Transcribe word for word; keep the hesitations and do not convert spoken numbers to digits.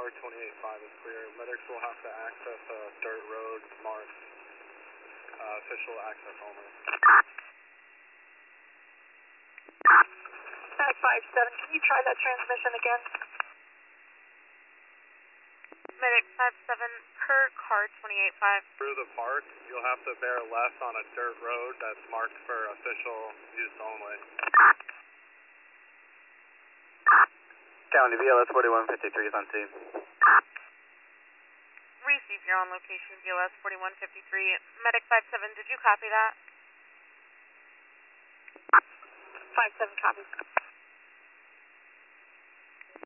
Car twenty-eight five is clear. Medics will have to access a dirt road marked uh, official access only. Medic five seven, can you try that transmission again? Medic five seven, per car twenty-eight five. Through the park, you'll have to bear left on a dirt road that's marked for official use only. County V L S forty-one fifty-three is on scene. Receive, you're on location, V L S forty-one fifty-three. Medic five seven, did you copy that? five seven, copy.